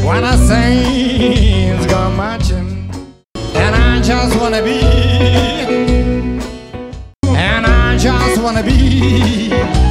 when the saints go marching, and I just wanna be, and I just wanna be